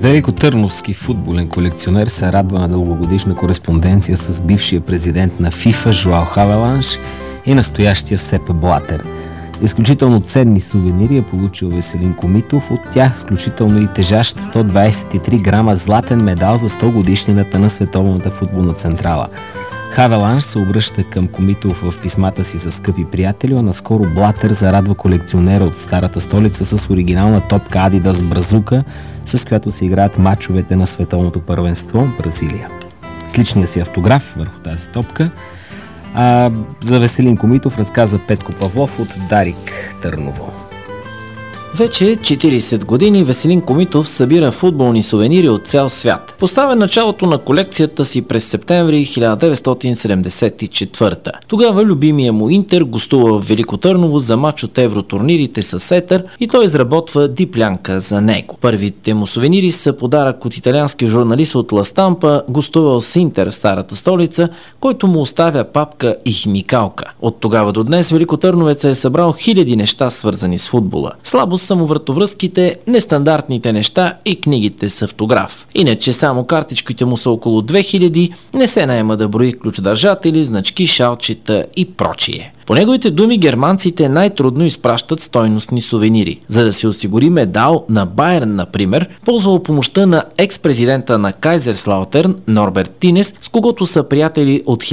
Великотърновски футболен колекционер се радва на дългогодишна кореспонденция с бившия президент на ФИФА Жоао Хавеланш и настоящия Сеп Блатер. Изключително ценни сувенири е получил Веселин Комитов, от тях включително и тежащ 123 грама златен медал за 100 годишнината на Световната футболна централа. Хавеланш се обръща към Комитов в писмата си за скъпи приятели, а наскоро Блатер зарадва колекционера от старата столица с оригинална топка Adidas Бразука, с която се играят мачовете на Световното първенство в Бразилия. С личния си автограф върху тази топка. За Веселин Комитов разказа Петко Павлов от Дарик, Търново. Вече 40 години Веселин Комитов събира футболни сувенири от цял свят. Поставя началото на колекцията си през септември 1974. Тогава любимия му Интер гостува в Велико Търново за мач от евротурнирите с Етър и той изработва диплянка за него. Първите му сувенири са подарък от италиански журналист от Ла Стампа, гостувал с Интер в старата столица, който му оставя папка и химикалка. От тогава до днес великотърновец е събрал хиляди неща, свързани с футбола. Слабо са му вратовръзките, нестандартните неща и книгите с автограф. Иначе само картичките му са около 2000, не се наема да брои ключодържатели, значки, шалчета и прочие. По неговите думи, германците най-трудно изпращат стойностни сувенири. За да се осигури медал на Байерн, например, ползвал помощта на екс-президента на Кайзерслаутерн Норберт Тинес, с когото са приятели от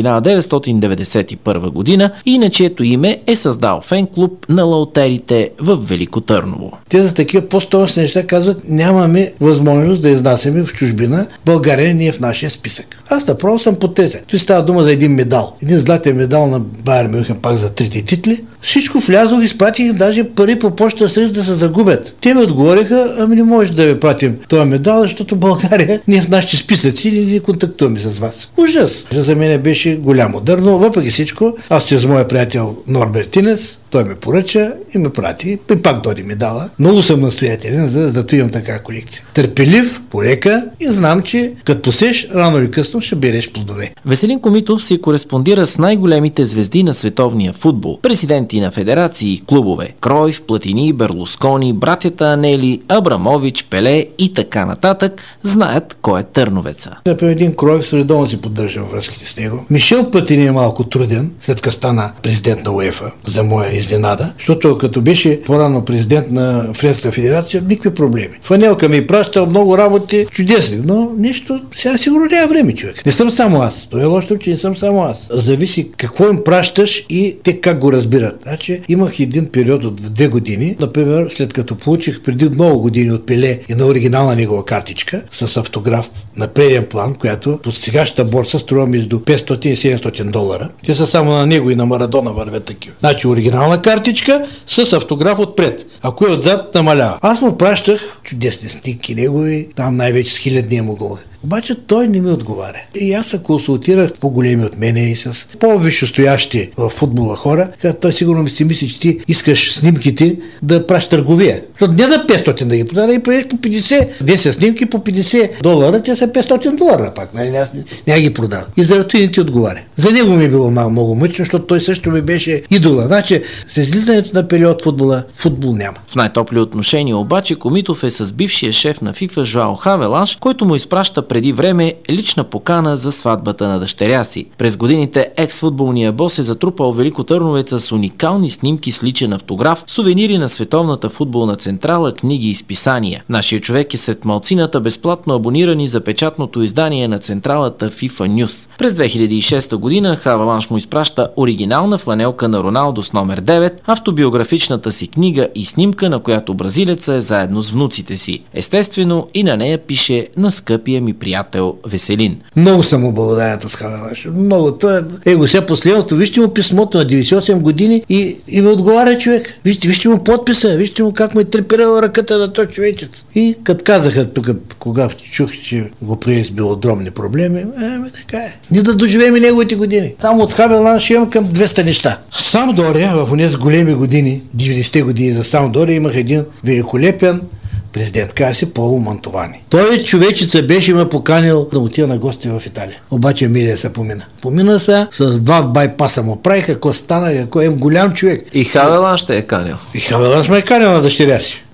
1991 година и на чието име е създал фен-клуб на лаутерите в Велико Търново. Те за такива по-стойностни неща казват: нямаме възможност да изнасяме в чужбина, България не е в нашия списък. Аз направо съм по теза. Той става дума за един медал. Един златен медал на Байерн Мюнхен, пак за трите титли. Всичко влязох, изпратих даже пари по почта срещу да се загубят. Те ми отговориха: ами не може да ви пратим този медал, защото България не е в нашите списъци и не контактуваме с вас. Ужас! За мен беше голям удар, но въпреки всичко, аз чрез моя приятел Норберт Тинес, той ме поръча и ме прати. И пак дойде медала. Много съм настоятелен, за да имам така колекция. Търпелив, полека и знам, че като посеш, рано или късно ще береш плодове. Веселин Комитов си кореспондира с най-големите звезди на световния футбол. Президенти на федерации и клубове. Кройф, Платини, Берлускони, братята Анели, Абрамович, Пеле и така нататък знаят кой е търновеца. Например, един Кройф редовно си поддържам връзките с него. Мишел Платини е малко труден, след като стана президент на УЕФА, за моя изненада, защото като беше по-рано президент на Френската федерация, никакви проблеми. Фанелка ми праща много работи, чудесни, но нещо сега сигурно няма време, човек. Не съм само аз. То е лошо, че не съм само аз. Зависи какво им пращаш и те как го разбират. Значи имах един период от 2 години, например, след като получих преди много години от Пеле и на оригинална негова картичка с автограф на преден план, която под сегашната борса струва между 500 и 700 долара. Те са само на него и на Марадона вървят такива. Значи оригинална картичка с автограф отпред. А кой отзад намалява. Аз му пращах чудесни снимки негови, там най-вече с хилядния му гол. Обаче той не ми отговаря. И аз се консултирах с по-големи от мене и с по-висшестоящи в футбола хора, като той сигурно ми си мисли, че ти искаш снимките да пращаш търговия. Защото не да 500 да ги продаде и проеш по 50. 10 снимки по 50 долара, те са 500 долара пак. Нали? Не ги продавам. И заради това не ти отговаря. За него ми е било много мъчно, защото той също ми беше идола. Значи, с излизането на Пеле от футбола, футбол няма. В най-топли отношения обаче Комитов е с бившия шеф на ФИФА Жоао Хавеланш, който му изпраща преди време лична покана за сватбата на дъщеря си. През годините екс-футболния бос е затрупал великотърновеца с уникални снимки с личен автограф, сувенири на Световната футболна централа, книги и списания. Нашия човек е сред малцината безплатно абонирани за печатното издание на централата FIFA News. През 2006 година Хавеланш му изпраща оригинална фланелка на Роналдо с номер 9, автобиографичната си книга и снимка, на която бразилеца е заедно с внуците си. Естествено и на нея пише: на скъпия ми приятел Веселин. Много съм му благодарен с Хавеланш. Много. Той го сега последното. Вижте му писмото на 98 години и ми отговаря човек. Вижте му подписа, вижте му как му е треперела ръката на този човечец. И като казаха тук, когато чух, че го приели с белодромни проблеми, така е. Ние да доживеем неговите години. Само от Хавеланш имам към 200 неща. Самдория в онези големи години, 90-те години за Самдория, имах един великолепен президент, каза се Поло Мантовани. Той човечица беше ме поканил да отида на гости в Италия. Обаче Емилия се помина. Помина се, с 2 байпаса му правиха, какво стана, какво е голям човек. И Хавеланш ще е канил. И Хавеланш ме е канил на дъщеря си.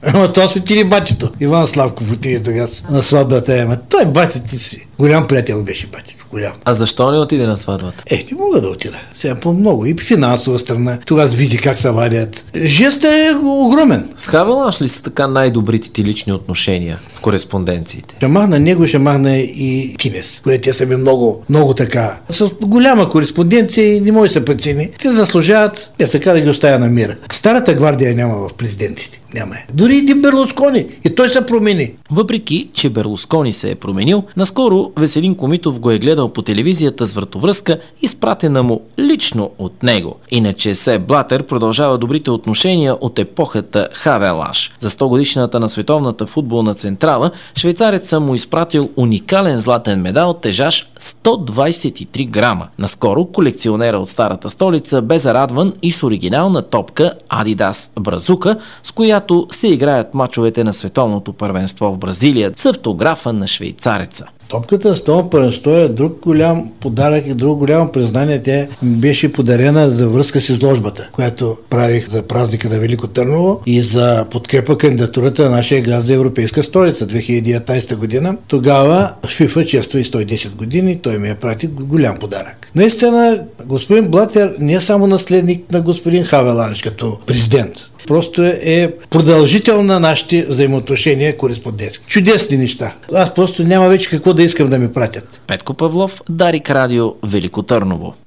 Ама това си отиде батито. Иван Славков отиде тогава на сватбата. Ама той батето си. Голям приятел беше батито. Голям. А защо не отиде на сватбата? Не мога да отида. Сега по-много. И финансова страна. Тогава визи как се вадят. Жестът е огромен. С Хавеланш ли са така най-добрите ти лични отношения в кореспонденциите? Ще махна него, ще махна и Кинес, които те са ми много така. С голяма кореспонденция и не може да се прецени. Те заслужават, така да ги оставя на мира. Старата гвардия няма в президентите. Няма. Дори един Берлускони. И той се промени. Въпреки, че Берлускони се е променил, наскоро Веселин Комитов го е гледал по телевизията с вратовръзка, изпратена му лично от него. Иначе Сеп Блатер продължава добрите отношения от епохата Хавеланш. За 100 годишната на Световната футболна централа, швейцарецът му изпратил уникален златен медал, тежащ 123 грама. Наскоро колекционера от старата столица бе зарадван и с оригинална топка Adidas Бразука, с която се играят мачовете на Световното първенство в Бразилия с автографа на швейцареца. Топката с това първенство е друг голям подарък и друго голямо признание. Тя беше подарена за връзка с изложбата, която правих за празника на Велико Търново и за подкрепа кандидатурата на нашия град за Европейска столица 2019 година. Тогава ФИФА чества и 110 години. Той ми е прати голям подарък. Наистина, господин Блатер не е само наследник на господин Хавеланш като президент. Просто е продължител на нашите взаимоотношения кореспондентски. Чудесни неща. Аз просто няма вече какво да искам да ми пратят. Петко Павлов, Дарик Радио, Велико Търново.